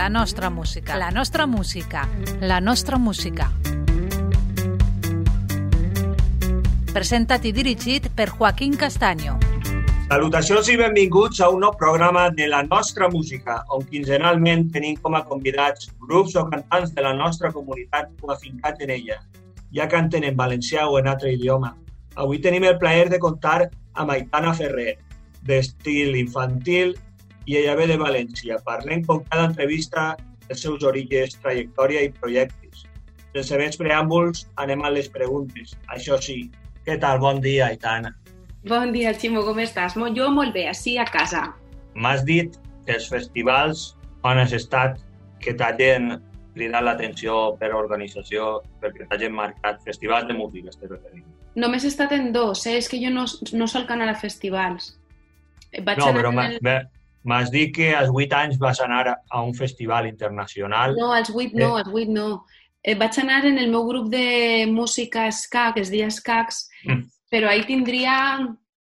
La nostra música. La nostra música. La nostra música. Presentat i dirigit per Joaquín Castaño. Salutacions i benvinguts a un nou programa de La nostra música, on quinzenalment tenim com a convidats grups o cantants de la nostra comunitat o afincats en ella, ja canten en valencià o en altre idioma. Avui tenim el plaer de comptar amb Aitana Ferrer, d'estil infantil, i ella ve de València. Parlem com cada entrevista dels seus orígens, trajectòria i projectes. Sense més preàmbuls, anem a les preguntes. Això sí, què tal? Bon dia, Aitana. Bon dia, Ximo, com estàs? Jo molt bé, així a casa. M'has dit que els festivals on has estat que t'hagin cridat l'atenció per organització, perquè t'hagin marcat festivals de música, estic referint. Només he estat en dos, és que jo no solc anar a festivals. Però m'has dit que als 8 anys vas anar a un festival internacional. No, als 8 no. Vaig anar en el meu grup de música ska, que es deia Skax, però ahir tindria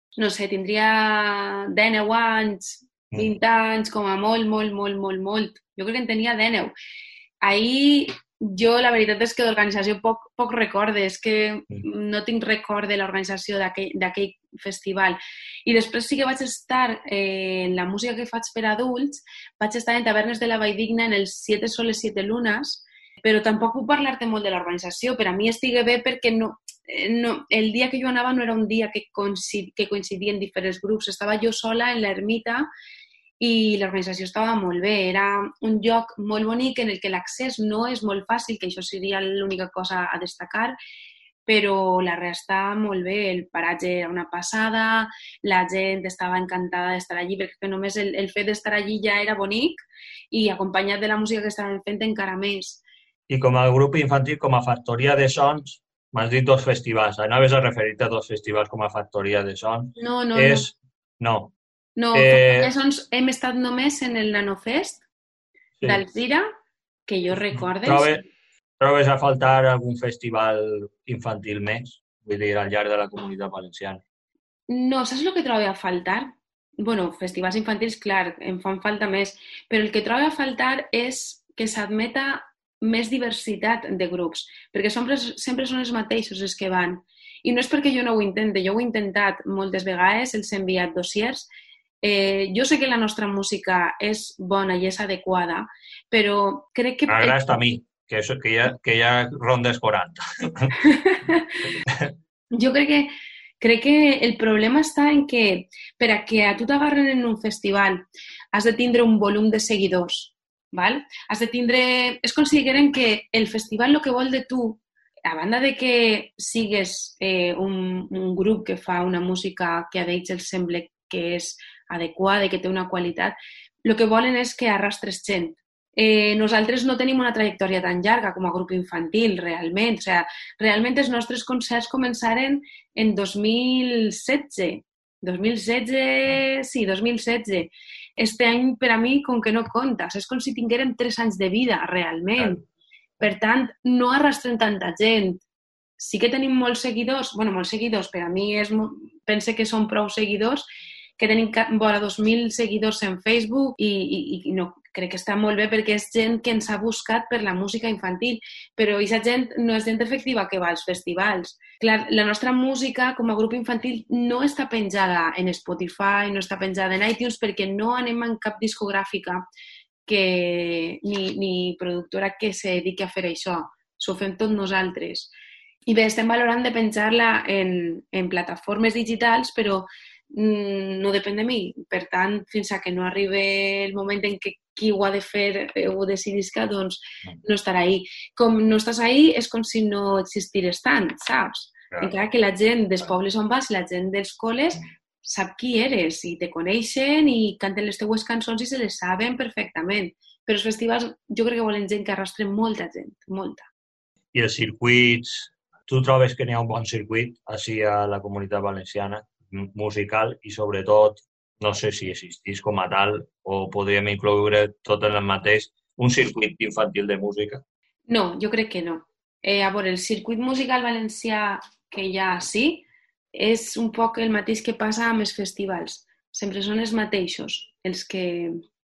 19 anys, 20 anys, com a molt. Jo crec que en tenia 19. Ahir jo, la veritat és que d'organització poc recorde, és que no tinc record de l'organització d'aquell festival. I després sí que vaig estar en la música que faig per adults, vaig estar en Tavernes de la Valldigna en els 7 soles 7 lunes, però tampoc puc parlar-te molt de l'organització. Per a mi estigui bé perquè el dia que jo anava no era un dia que coincidien diferents grups. Estava jo sola en l'ermita i l'organització estava molt bé. Era un lloc molt bonic en el que l'accés no és molt fàcil, que això seria l'única cosa a destacar, però la resta molt bé. El paratge era una passada, la gent estava encantada d'estar allí, perquè només el fet d'estar allí ja era bonic i acompanyat de la música que estaven fent encara més. I com a grup infantil, com a factoria de sons, m'has dit 2 festivals. Anaves a referir-te a 2 festivals com a factoria de sons. No. No, factoria de sons hem estat només en el Nanofest d'Alzira, que jo recordes. Trobes a faltar algun festival infantil més? Vull dir, al llarg de la comunitat valenciana. No, saps el que trobo a faltar? Bueno, festivals infantils, clar, em fan falta més, però el que trobo a faltar és que s'admeta més diversitat de grups, perquè sempre són els mateixos els que van. I no és perquè jo no ho intente, jo ho he intentat moltes vegades, els he enviat dossiers. Jo sé que la nostra música és bona i és adequada, però crec que... M'agrada a mi, que hi ha rondes 40. Jo crec que el problema està en que per a que a tu t'agarren en un festival has de tindre un volum de seguidors. Val? Has de tindre... És consideren que el festival el que vol de tu, a banda de que sigues un grup que fa una música que a ells els sembla que és adequada i que té una qualitat, el que volen és que arrastres gent. Nosaltres no tenim una trajectòria tan llarga com a grup infantil, realment. O sigui, realment els nostres concerts començaren en 2016. 2016. Este any, per a mi, com que no compta. És com si tinguérem 3 anys de vida, realment. Per tant, no arrastrem tanta gent. Sí que tenim molts seguidors, per a mi pense que són prou seguidors, que tenim vora 2.000 seguidors en Facebook i no, crec que està molt bé perquè és gent que ens ha buscat per la música infantil, però aquesta gent no és gent efectiva que va als festivals. Clar, la nostra música com a grup infantil no està penjada en Spotify, no està penjada en iTunes perquè no anem en cap discogràfica ni productora que se dediqui a fer això. S'ho fem tot nosaltres. I bé, estem valorant de penjar-la en plataformes digitals, però no depèn de mi. Per tant, fins a que no arribi el moment en què qui ho ha de fer ho decidisca, doncs no estarà ahí. Com no estàs ahí és com si no existires tant, saps? Encara que la gent dels pobles on vas, la gent dels col·les, sap qui eres i te coneixen i canten les teues cançons i se les saben perfectament. Però els festivals jo crec que volen gent que arrastren molta gent, molta. I els circuits, tu trobes que n'hi ha un bon circuit així a la comunitat valenciana, musical, i sobretot, no sé si existís com a tal o podríem incloure tot en el mateix, un circuit infantil de música? No, jo crec que no. A veure, el circuit musical valencià que hi ha sí, és un poc el mateix que passa amb els festivals. Sempre són els mateixos els que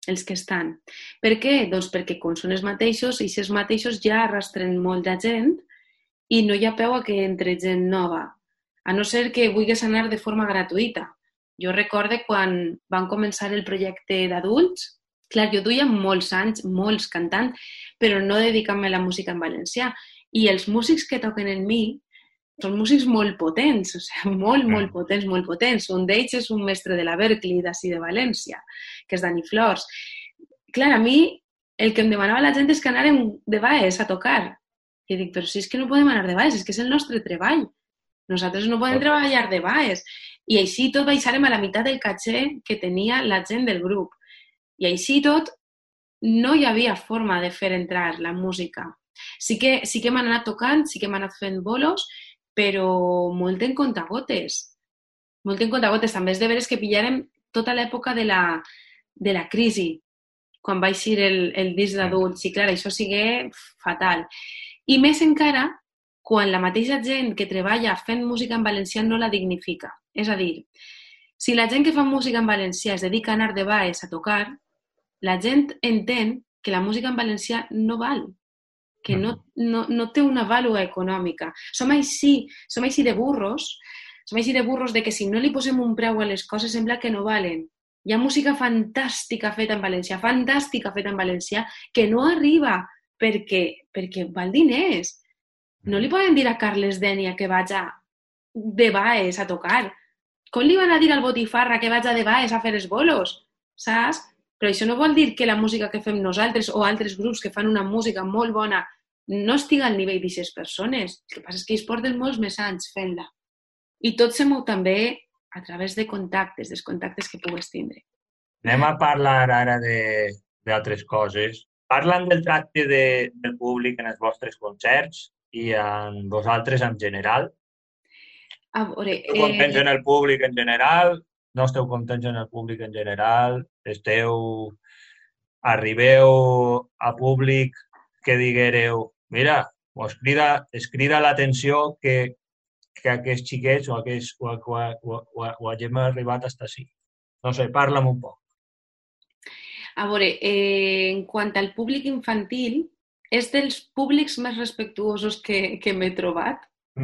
els que estan. Per què? Doncs perquè com són els mateixos, i els mateixos ja arrastren molta gent i no hi ha peu a que entre gent nova, a no ser que vulguis anar de forma gratuïta. Jo recorde quan van començar el projecte d'adults, clar, jo duia molts anys, molts cantant, però no dedicant-me a la música en valencià. I els músics que toquen en mi són músics molt potents, o sigui, molt potents, molt potents. Un d'ells és un mestre de la Berklee, d'ací de València, que és Dani Flors. Clar, a mi el que em demanava la gent és que anàrem de baix a tocar. I dic, però si és que no podem anar de baix, és que és el nostre treball. Nosaltres no podem treballar de baix. I així tot baixarem a la meitat del caché que tenia la gent del grup. I així tot no hi havia forma de fer entrar la música. Sí que hem anat tocant, sí que hem anat fent bolos, però molt en contagotes. Molt en contagotes. També és de veres que pillàrem tota l'època de la crisi, quan va eixir el disc d'adults. I clar, això sigui fatal. I més encara quan la mateixa gent que treballa fent música en valencià no la dignifica. És a dir, si la gent que fa música en valencià es dedica a anar de baix a tocar, la gent entén que la música en valencià no val, que no té una vàlua econòmica. Som així de burros de que si no li posem un preu a les coses sembla que no valen. Hi ha música fantàstica feta en valencià, que no arriba perquè val diners. No li poden dir a Carles Dènia que vaig de baix a tocar. Com li van a dir al Botifarra que vaig de baix a fer els bolos? Saps? Però això no vol dir que la música que fem nosaltres o altres grups que fan una música molt bona no estiga al nivell d'aquestes persones. El que passa és que ells porten molts més anys fent-la. I tot se mou també a través de contactes, dels contactes que pugues tindre. Anem a parlar ara d'altres coses. Parlen del tracte del públic en els vostres concerts i en vosaltres en general. A veure, Esteu contents en el públic en general? No esteu contents en el públic en general? Arribeu a públic que diguereu, mira, es crida l'atenció que aquests xiquets o hagem arribat fins ací. No sé, parla'm un poc. A veure, en quant al públic infantil, és dels públics més respectuosos que m'he trobat.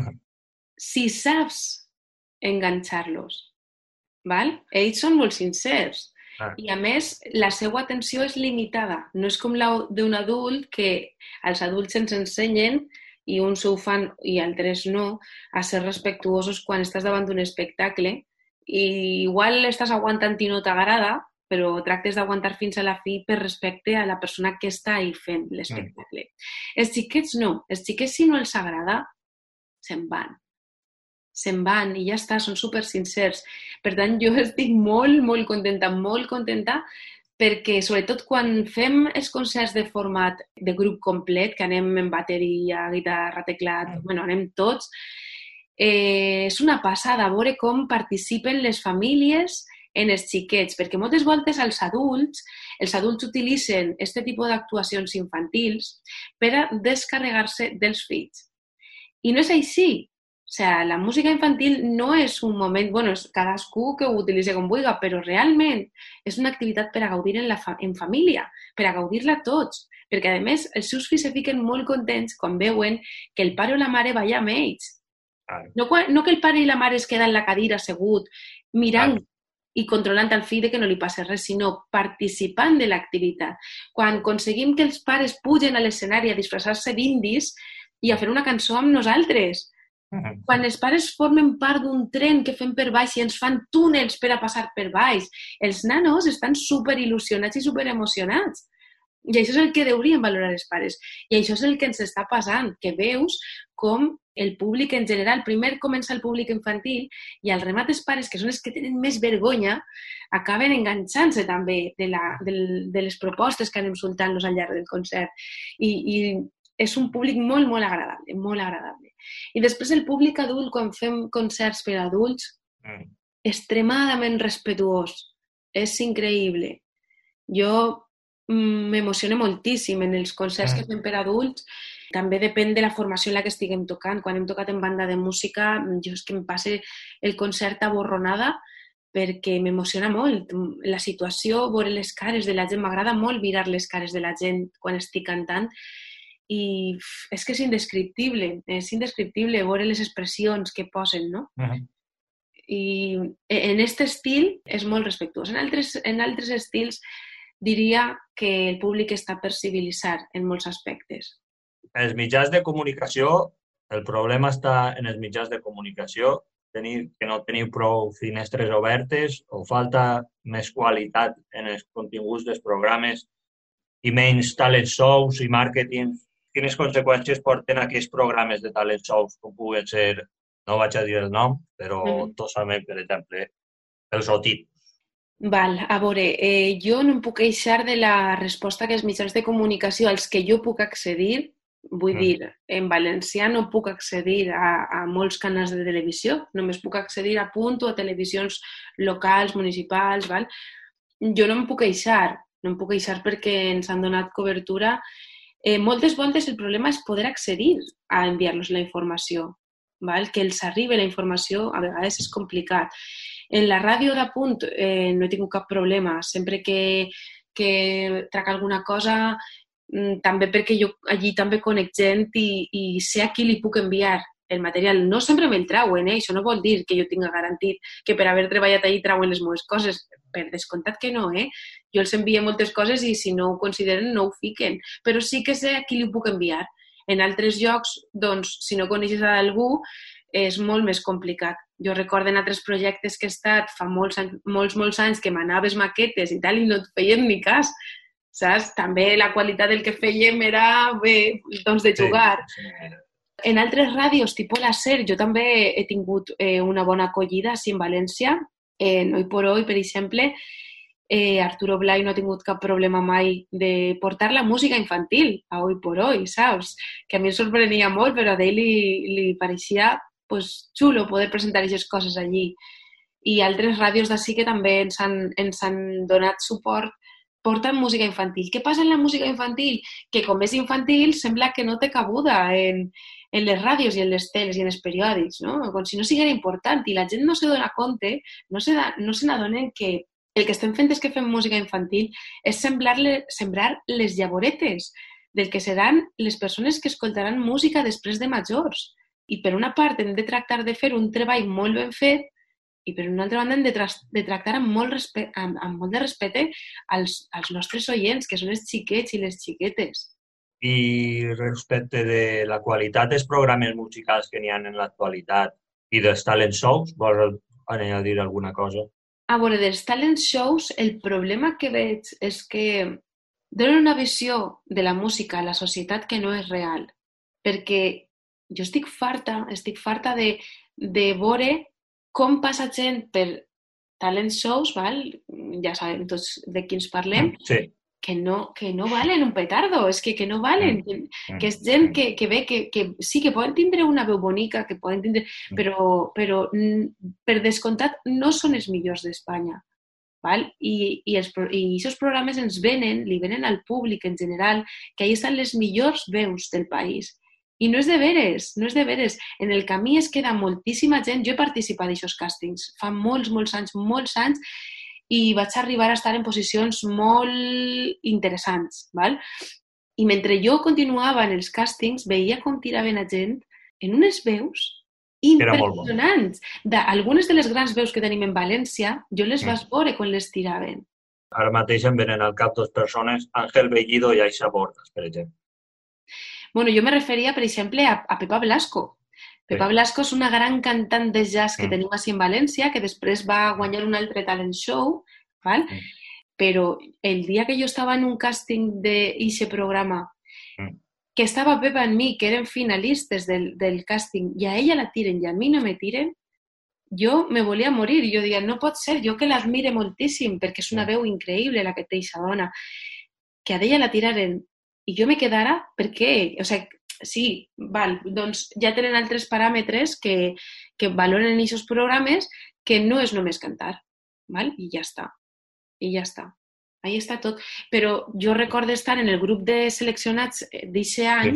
Si saps enganxar-los, val? Ells són molt sincers. I a més, la seva atenció és limitada. No és com la d'un adult que els adults ens ensenyen i uns ho fan i altres no, a ser respectuosos quan estàs davant d'un espectacle i igual estàs aguantant i no t'agrada, però tractes d'aguantar fins a la fi per respecte a la persona que està ahí fent l'espectacle. Els xiquets no. Els xiquets, si no els agrada, se'n van. Se'n van i ja està, són super sincers. Per tant, jo estic molt contenta perquè, sobretot quan fem els concerts de format de grup complet, que anem en bateria, guitarra, teclat, anem tots, és una passada veure com participen les famílies en els xiquets, perquè moltes voltes els adults utilitzen aquest tipus d'actuacions infantils per a descarregar-se dels fills. I no és així. O sigui, la música infantil no és un moment... és cadascú que ho utilitzi com vulgui, però realment és una activitat per a gaudir en família, per a gaudir-la tots. Perquè, a més, els seus fills se fiquen molt contents quan veuen que el pare o la mare va amb ells. No que el pare i la mare es queden en la cadira assegut, mirant i controlant el fill que no li passi res, sinó participant de l'activitat. Quan aconseguim que els pares pugen a l'escenari a disfressar-se d'indis i a fer una cançó amb nosaltres. Quan els pares formen part d'un tren que fem per baix i ens fan túnels per a passar per baix, els nanos estan superil·lusionats i superemocionats. I això és el que deurien valorar els pares. I això és el que ens està passant, que veus com el públic en general, primer comença el públic infantil i al remat els pares, que són els que tenen més vergonya, acaben enganxant-se també de les propostes que anem soltant-los al llarg del concert. I és un públic molt agradable, molt agradable. I després el públic adult, quan fem concerts per a adults, extremadament respetuós. És increïble. Jo m'emociono moltíssim en els concerts que fem per a adults. També depèn de la formació en la que estiguem tocant. Quan hem tocat en banda de música, jo és que em passe el concert aborronada perquè m'emociona molt la situació, veure les cares de la gent. M'agrada molt mirar les cares de la gent quan estic cantant i és que és indescriptible veure les expressions que posen, no? I en aquest estil és molt respectuós. En altres estils diria que el públic està per civilitzar en molts aspectes. Els mitjans de comunicació, el problema està en els mitjans de comunicació, que no teniu prou finestres obertes o falta més qualitat en els continguts dels programes i menys talent shows i màrqueting. Quines conseqüències porten aquests programes de talent shows, com puguen ser, no vaig a dir el nom, però tots sabem, per exemple, els OTIP. Val, a veure, jo no em puc queixar de la resposta que els mitjans de comunicació als que jo puc accedir. Vull dir, en valencià no puc accedir a molts canals de televisió, només puc accedir a Punto, a televisions locals, municipals, val? Jo no em puc queixar perquè ens han donat cobertura. Moltes voltes el problema és poder accedir a enviar-los la informació, val? Que els arribi la informació a vegades és complicat. En la ràdio de Punt no he tingut cap problema, sempre que trac alguna cosa, també perquè jo allí també conec gent i sé a qui li puc enviar el material. No sempre me'l trauen, això no vol dir que jo tinga garantit que per haver treballat allí trauen les meves coses. Per descomptat que no, Jo els envio moltes coses i si no ho consideren no ho fiquen, però sí que sé a qui li puc enviar. En altres llocs, doncs, si no coneixes a algú, és molt més complicat. Jo recordo en altres projectes que he estat fa molts anys que m'anaves maquetes i tal i no et feien ni cas. Saps? També la qualitat del que fèiem era bé, doncs de jugar. Sí. En altres ràdios, tipus la SER, jo també he tingut una bona acollida, sí, en València. En Hoy por Hoy, per exemple, Arturo Blay no ha tingut cap problema mai de portar la música infantil a Hoy por Hoy, saps? Que a mi em sorprenia molt, però a ell li pareixia pues, xulo poder presentar aquestes coses allí. I altres ràdios d'ací que també ens han donat suport porten música infantil. Què passa en la música infantil? Que com és infantil sembla que no té cabuda en les ràdios i en les teles i en els periòdics, no? Com si no siguera important i la gent no se dona compte, no se n'adonen que el que estem fent és que fem música infantil és sembrar les llavoretes del que seran les persones que escoltaran música després de majors. I per una part hem de tractar de fer un treball molt ben fet i per una altra banda hem de tractar amb molt de respecte als nostres oients, que són els xiquets i les xiquetes. I respecte de la qualitat dels programes musicals que n'hi ha en l'actualitat i dels talent shows, vols dir alguna cosa? A veure, dels talent shows, el problema que veig és que donen una visió de la música a la societat que no és real. Perquè jo estic farta de veure com passa gent per talent shows, val? Ja sabem tots de quins parlem, sí. que no valen un petardo, és que no valen, que és gent que ve, que sí que poden tindre una veu bonica, que poden tindre, però per descomptat no són els millors d'Espanya. Val? I aquests programes li venen al públic en general, que ahí estan les millors veus del país. I no és de veres. En el camí es queda moltíssima gent. Jo he participat d'aixòs càstings fa molts anys, i vaig arribar a estar en posicions molt interessants. Val? I mentre jo continuava en els càstings, veia com tiraven a gent en unes veus impressionants. Algunes de les grans veus que tenim en València, jo les vaig veure quan les tiraven. Ara mateix em venen al cap 2 persones, Ángel Bellido i Aixa Bordas, per exemple. Bueno, jo me referia, per exemple, a Pepa Blasco. Pepa Blasco és una gran cantant de jazz que tenim així en València, que després va guanyar un altre talent show, val? Però el dia que jo estava en un càsting d'aquest programa, que estava Pepa en mi, que eren finalistes del càsting, i a ella la tiren i a mi no me tiren, jo me volia morir. Jo deia, no pot ser, jo que l'admire moltíssim, perquè és una veu increïble la que té aquesta dona, que a ella la tiraren i jo me quedara, per què? O sigui, sí, val, doncs ja tenen altres paràmetres que valoren aquests programes que no és només cantar, val? I ja està. Ahí està tot. Però jo recordo estar en el grup de seleccionats d'aquest any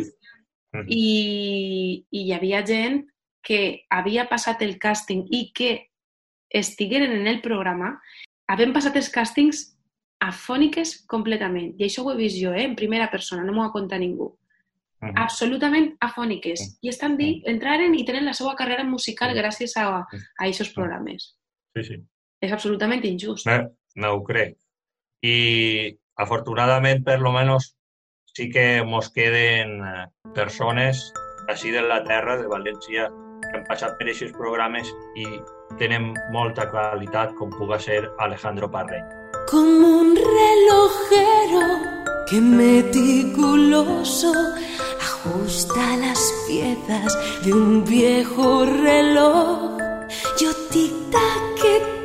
i hi havia gent que havia passat el càsting i que estigueren en el programa, havent passat els càstings afòniques completament. I això ho he vist jo, en primera persona, no m'ho ha contat ningú. Absolutament afòniques. I entraren i tenen la seva carrera musical gràcies a aquests programes. Sí. És absolutament injust. Me ho crec. I afortunadament, per lo menos, sí que mos queden persones així de la terra, de València, que han passat per aquests programes i tenen molta qualitat, com puga ser Alejandro Parreño. Como un relojero que meticuloso ajusta las piezas de un viejo reloj. Yo tic-tac,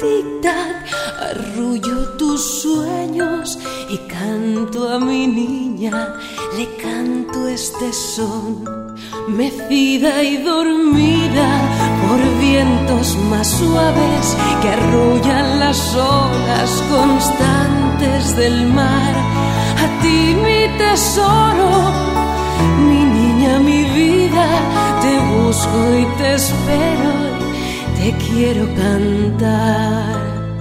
arrullo tus sueños y canto a mi niña, le canto este son. Mecida y dormida por vientos más suaves que arrullan las olas constantes del mar. A ti mi tesoro, mi niña, mi vida, te busco y te espero y te quiero cantar.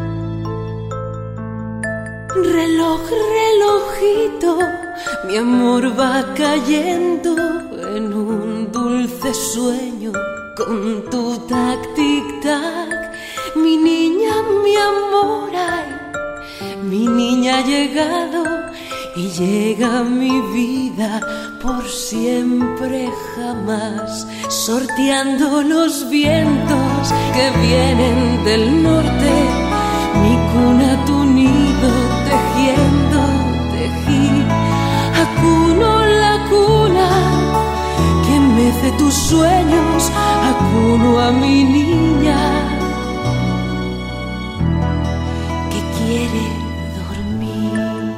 Reloj, relojito, mi amor va cayendo en un dulce sueño con tu tac-tic-tac. Mi niña, mi amor, ay, mi niña ha llegado y llega mi vida por siempre jamás, sorteando los vientos que vienen del norte, mi cuna, tu nido, tejiendo, tejí, acuno la cuna que mece tus sueños, acuno a mi niña que quiere dormir.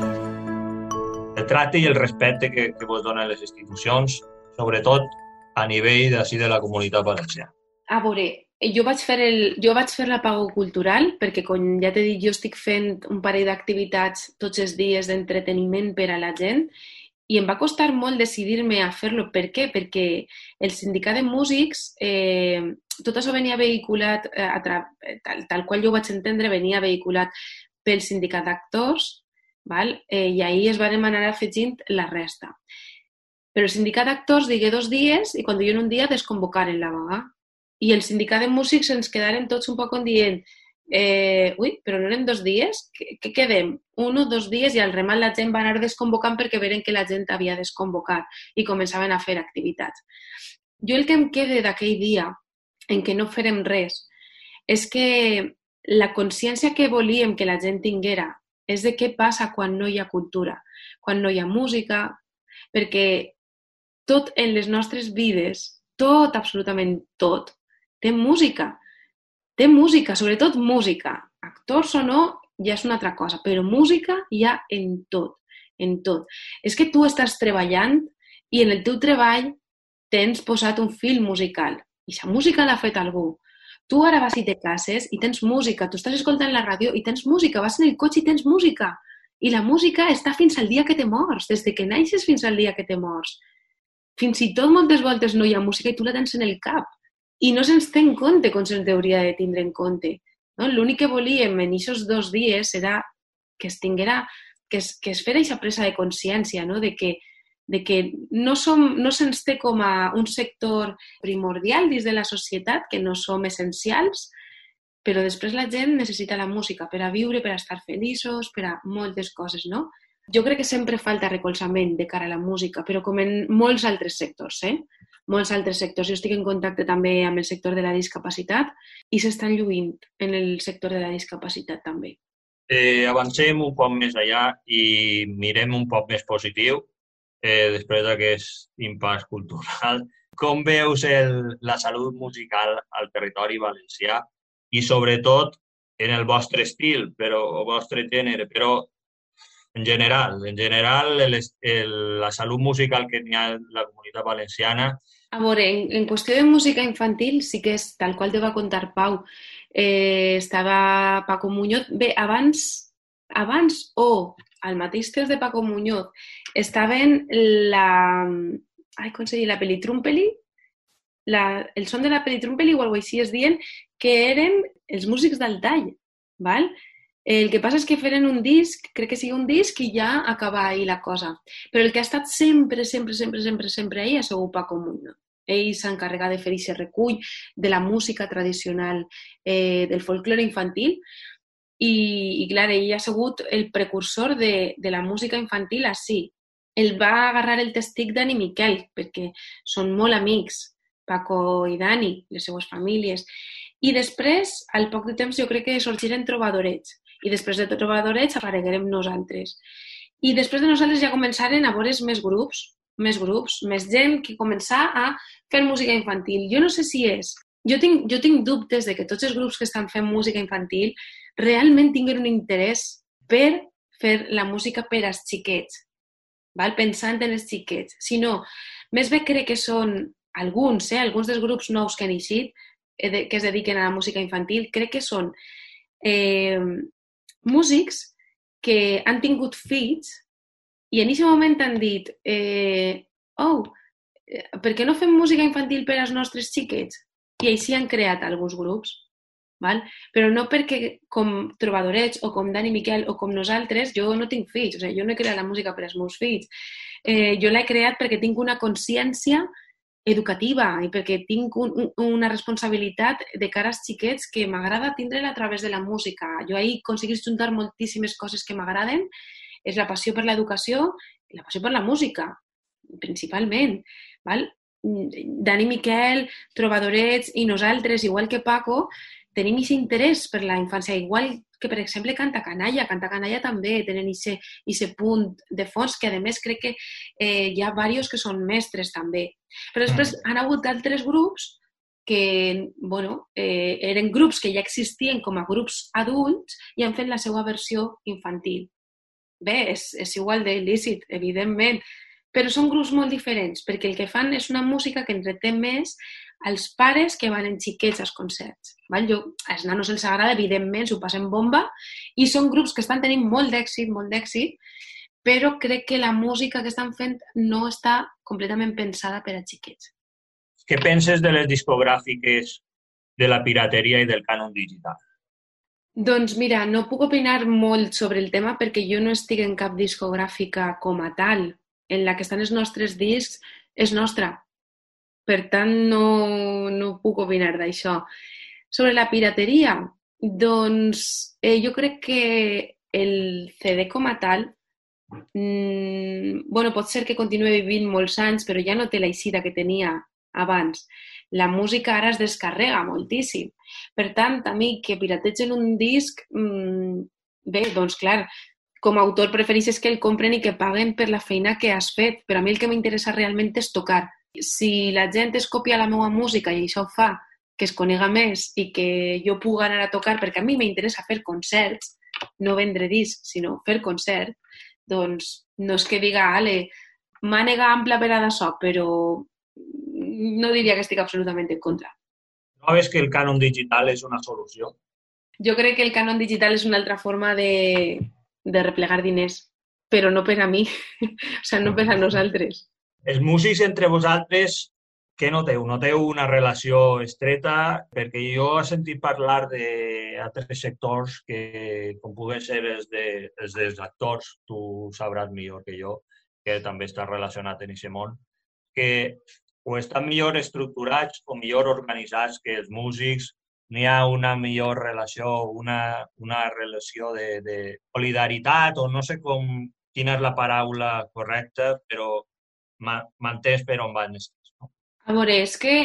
El tracte i el respecte que vos donen les institucions, sobretot a nivell d'ací de la Comunitat Valenciana. A veure, jo vaig fer la pago cultural perquè, com ja t'he dit, jo estic fent un parell d'activitats tots els dies d'entreteniment per a la gent i em va costar molt decidir-me a fer-lo. Per què? Perquè el sindicat de músics, tot això venia vehiculat, tal qual jo ho vaig entendre, venia vehiculat pel sindicat d'actors, i ahir es van anar afegint la resta. Però el sindicat d'actors digué 2 dies i quan diuen un dia desconvocaren la vaga. I el sindicat de músics ens quedaren tots un poc dient però no eren 2 dies? Què quedem? 1 o 2 dies i al remat la gent va anar desconvocant perquè veren que la gent havia desconvocat i començaven a fer activitats. Jo el que em queda d'aquell dia en què no farem res és que la consciència que volíem que la gent tinguera és de què passa quan no hi ha cultura, quan no hi ha música, perquè tot en les nostres vides, tot, absolutament tot, té música, sobretot música. Actors o no, ja és una altra cosa, però música hi ha en tot, en tot. És que tu estàs treballant i en el teu treball tens posat un fil musical i la música l'ha fet algú. Tu ara vas i te cases i tens música, tu estàs escoltant la ràdio i tens música, vas en el cotxe i tens música. I la música està fins al dia que te mors, des que naixes fins al dia que te mors. Fins i tot moltes voltes no hi ha música i tu la tens en el cap. I no se'ns té en compte com se'ns hauria de tindre en compte. No? L'únic que volíem en aquests 2 dies era que es fera aquesta presa de consciència, no? de que no se'ns té com a un sector primordial dins de la societat, que no som essencials, però després la gent necessita la música per a viure, per a estar feliços, per a moltes coses, no? Jo crec que sempre falta recolzament de cara a la música, però com en molts altres sectors, molts altres sectors. Jo estic en contacte també amb el sector de la discapacitat i s'estan lluint en el sector de la discapacitat també. Avancem un poc més allà i mirem un poc més positiu després d'aquest impàs cultural. Com veus la salut musical al territori valencià i sobretot en el vostre estil, el vostre gènere, però en general, la salut musical que hi ha en la Comunitat Valenciana? A veure, en qüestió de música infantil sí que és tal qual te va contar Pau. Estava Paco Muñoz. Bé, abans al mateix temps de Paco Muñoz estaven com se diu, la Pelitrumpeli, el son de la Pelitrumpeli o alguna cosa així es dient, que eren els músics del tall, val? El que passa és que feren un disc, crec que sigui un disc i ja acaba ahí la cosa. Però el que ha estat sempre ahí ha sigut Paco Muñoz. Ell s'encarrega de fer aquest recull de la música tradicional del folklore infantil i clar, ell ha sigut el precursor de la música infantil així. Ell va agarrar el testic Dani Miquel, perquè són molt amics, Paco i Dani, les seues famílies. I després, al poc de temps, jo crec que sorgiren trobadorets. I després de trobadorets apareguérem nosaltres. I després de nosaltres ja començaren a veure's més grups, més gent que començar a fer música infantil. Jo no sé si és... Jo tinc dubtes de que tots els grups que estan fent música infantil realment tinguin un interès per fer la música per als xiquets, val? Pensant en els xiquets. Si no, més bé crec que són alguns dels grups nous que han eixit, que es dediquen a la música infantil, crec que són músics que han tingut fills i en aquest moment han dit per què no fem música infantil per als nostres xiquets? I així han creat alguns grups, val? Però no perquè com trobadorets o com Dani Miquel o com nosaltres, jo no tinc fills, jo no he creat la música per als meus fills. Jo l'he creat perquè tinc una consciència educativa i perquè tinc una responsabilitat de cara als xiquets que m'agrada tindre-la a través de la música. Jo ahir aconseguís juntar moltíssimes coses que m'agraden, és la passió per l'educació i la passió per la música, principalment. Val? Dani Miquel, trobadorets i nosaltres, igual que Paco, tenim aquest interès per la infància, igual que, per exemple, Canta Canalla també tenen aquest punt de fons, que a més crec que hi ha diversos que són mestres també. Però després han hagut d'altres grups que, eren grups que ja existien com a grups adults i han fet la seva versió infantil. Bé, és igual de lícit, evidentment, però són grups molt diferents, perquè el que fan és una música que entreté més als pares que van en xiquets als concerts. Val? Als nanos els agrada, evidentment, s'ho passen bomba, i són grups que estan tenint molt d'èxit, però crec que la música que estan fent no està completament pensada per a xiquets. Què penses de les discogràfiques, de la pirateria i del cànon digital? Doncs mira, no puc opinar molt sobre el tema perquè jo no estic en cap discogràfica com a tal. En la que estan els nostres discs és nostra. Per tant, no puc opinar d'això. Sobre la pirateria, doncs jo crec que el CD com a tal, pot ser que continuï vivint molts anys, però ja no té l'eixida que tenia abans. La música ara es descarrega moltíssim. Per tant, a mi que pirategen un disc, bé, doncs clar, com a autor prefereixes que el compren i que paguen per la feina que has fet, però a mi el que m'interessa realment és tocar. Si la gent es copia la meva música i això fa que es conega més i que jo pugui anar a tocar, perquè a mi m'interessa fer concerts, no vendre discs, sinó fer concert, doncs no és que diga, mànega ampla per a d'això, però no diria que estic absolutament en contra. No veus que el cànon digital és una solució? Jo crec que el cànon digital és una altra forma de replegar diners, però no per a mi, no per a nosaltres. Els músics entre vosaltres, què noteu? Noteu una relació estreta? Perquè jo he sentit parlar d'altres sectors que, com puguen ser els dels actors, tu sabràs millor que jo, que també està relacionat en aquest món, que o estan millor estructurats o millor organitzats que els músics. N'hi ha una millor relació, una relació de solidaritat, o no sé quina és la paraula correcta, però m'entens per on van aquests. No? A veure, és que...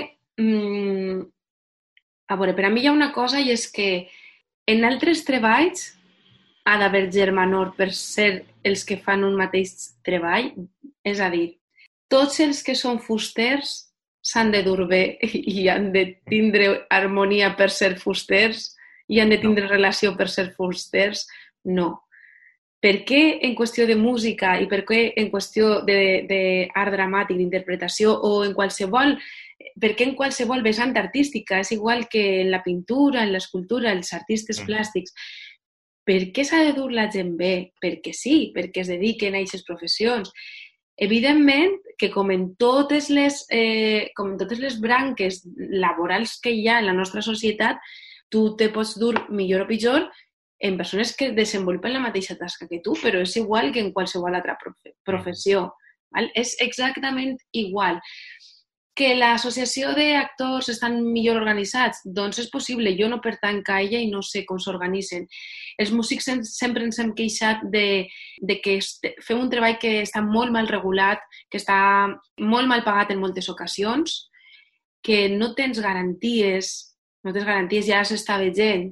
per a mi hi ha una cosa i és que en altres treballs ha d'haver germanor per ser els que fan un mateix treball. És a dir, tots els que són fusters s'han de dur bé i han de tindre harmonia per ser fusters i han de tindre relació per ser fusters. No. Per què en qüestió de música i per què en qüestió d'art dramàtic, d'interpretació o en qualsevol... Per què en qualsevol vessant artística? És igual que en la pintura, en l'escultura, els artistes plàstics. Per què s'ha de dur la gent bé? Perquè sí, perquè es dediquen a aquestes professions. Evidentment que com en totes les branques laborals que hi ha en la nostra societat, tu te pots dur millor o pitjor en persones que desenvolupen la mateixa tasca que tu, però és igual que en qualsevol altra professió. Val? És exactament igual. Que l'associació d'actors estan millor organitzats? Doncs és possible. Jo no pertanc a ella i no sé com s'organitzen. Els músics sempre ens hem queixat de que fem un treball que està molt mal regulat, que està molt mal pagat en moltes ocasions, que no tens garanties, ja s'està veient.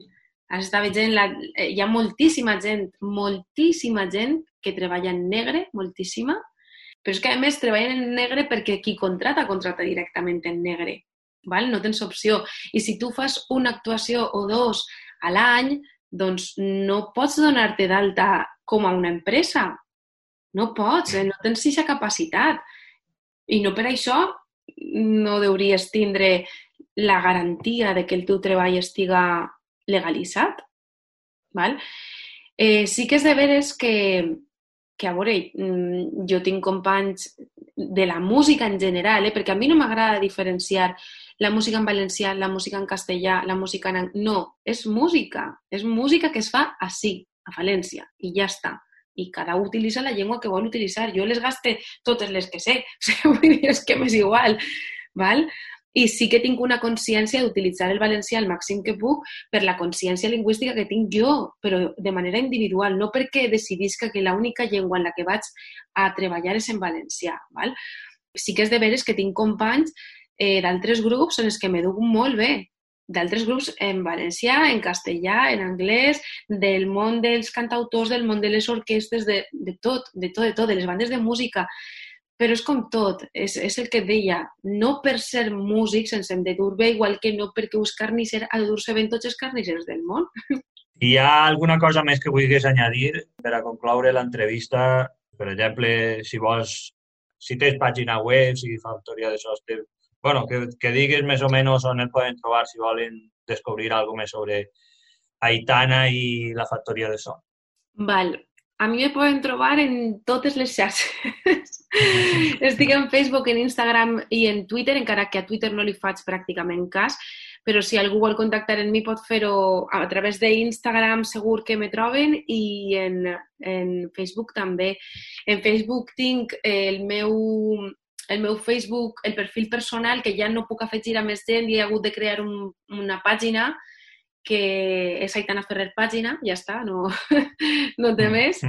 Hi ha moltíssima gent que treballa en negre, moltíssima, però és que a més treballen en negre perquè qui contrata directament en negre. Val? No tens opció. I si tu fas una actuació o dos a l'any, doncs no pots donar-te d'alta com a una empresa. No pots, no tens aquesta capacitat. I no per això no hauries tindre la garantia de que el teu treball estiga legalitzat. Val? Sí que és de veres que a veure, jo tinc companys de la música en general, perquè a mi no m'agrada diferenciar la música en valencià, la música en castellà, la música en... No, és música que es fa ací, a València, i ja està. I cada un utilitza la llengua que vol utilitzar. Jo les gaste totes les que sé, és que m'és igual, val? I sí que tinc una consciència d'utilitzar el valencià al màxim que puc per la consciència lingüística que tinc jo, però de manera individual, no perquè decidisca que l'única llengua en la que vaig a treballar és en valencià. Val? Sí que és de veres que tinc companys d'altres grups en els que m'educo molt bé, d'altres grups en valencià, en castellà, en anglès, del món dels cantautors, del món de les orquestres, de tot, de les bandes de música. Però és com tot, és el que et deia, no per ser músics ens hem de dur bé, igual que no perquè un carnisser ha de dur-se ben tots els carnissers del món. Hi ha alguna cosa més que vulguis añadir per a concloure l'entrevista? Per exemple, si vols, si tens pàgina web, si Factoria de Sons, bueno, que diguis més o menys on el poden trobar si volen descobrir alguna més sobre Aitana i la Factoria de Sons. Val. A mi me poden trobar en totes les xarxes. Estic en Facebook, en Instagram i en Twitter, encara que a Twitter no li faig pràcticament cas, però si algú vol contactar amb mi pot fer-ho a través d'Instagram, segur que me troben, i en Facebook també. En Facebook tinc el meu Facebook, el perfil personal, que ja no puc afegir a més gent i he hagut de crear una pàgina que és Aitana Ferrer pàgina, ja està, no té més.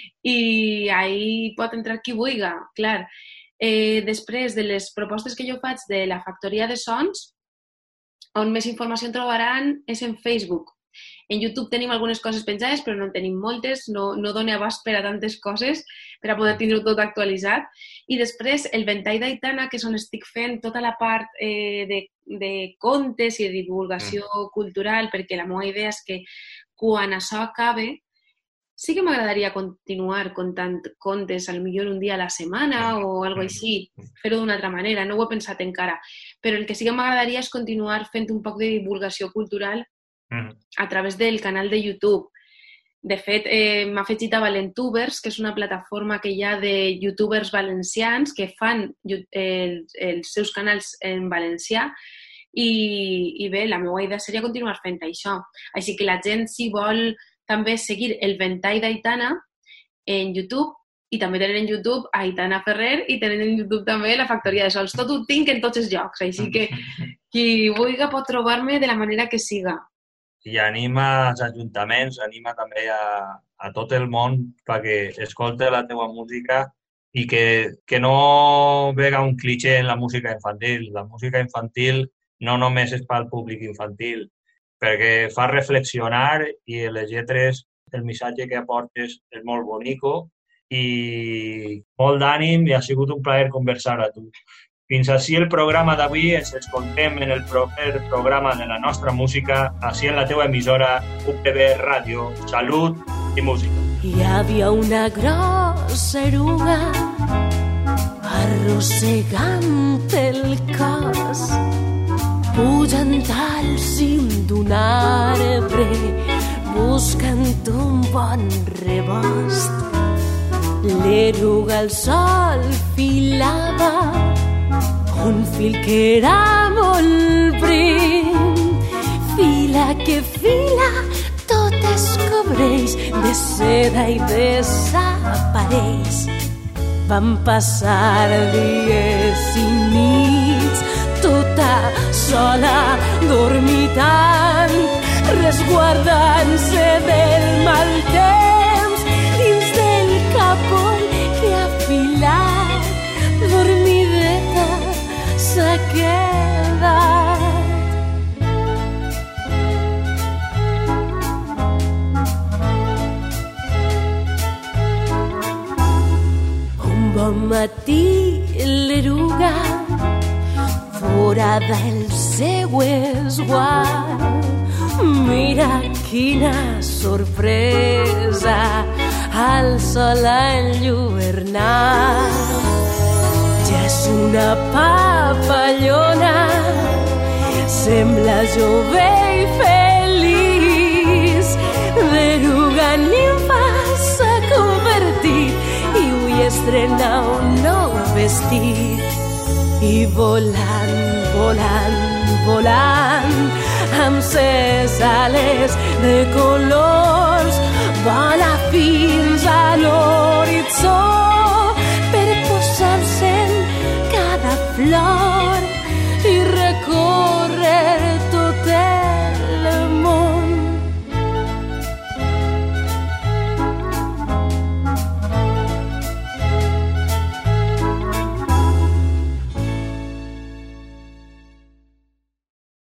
I ahí pot entrar qui vulgui, clar. Després de les propostes que jo faig de la Factoria de Sons, on més informació en trobaran és en Facebook. En YouTube tenim algunes coses penjades, però no en tenim moltes, no dona abast per a tantes coses per a poder tindre-ho tot actualitzat. I després el ventall d'Aitana, que és on estic fent tota la part de contes i de divulgació cultural, perquè la meva idea és que quan això acabe, sí que m'agradaria continuar contant contes, potser un dia a la setmana o alguna cosa així, fer-ho d'una altra manera, no ho he pensat encara. Però el que sí que m'agradaria és continuar fent un poc de divulgació cultural a través del canal de YouTube. De fet, m'ha afegit a Valentubers, que és una plataforma que hi ha de youtubers valencians que fan els seus canals en valencià i bé, la meva idea seria continuar fent això. Així que la gent, si vol també seguir el ventall d'Aitana en YouTube, i també tenen en YouTube Aitana Ferrer i tenen en YouTube també la Factoria de Sons. Tot ho tinc en tots els llocs, així que qui vulgui pot trobar-me de la manera que siga. I anima als ajuntaments, anima també a tot el món perquè escolta la teua música i que no vega un cliché en la música infantil. La música infantil no només és pel públic infantil, perquè fa reflexionar i les lletres, el missatge que aportes és molt bonico i molt d'ànim i ha sigut un plaer conversar amb tu. Fins així el programa d'avui, ens escoltem en el proper programa de la nostra música, així en la teua emissora UPB Ràdio. Salut i música. Hi havia una grossa eruga arrossegant el cos, pujant al cim d'un arbre, buscant un bon rebost. L'eruga al sol filava un fil que era molt prim, fila, tot es cobreix de seda i desapareix. Van passar dies i nits, tota sola, dormitant, resguardant-se del mal temps, dins del capoll que ha filat, dormideta s'ha quedat. Un bon matí l'eruga forada el seu esguard. Mira quina sorpresa al sol enlluernat. Ja és una papallona, sembla jove i feliç. D'eruga nimfa s'ha convertit i avui estrena un nou vestit. I volant, volant, volant, amb ses ales de colors, vola fins a l'horitzó per posar-se en cada flor.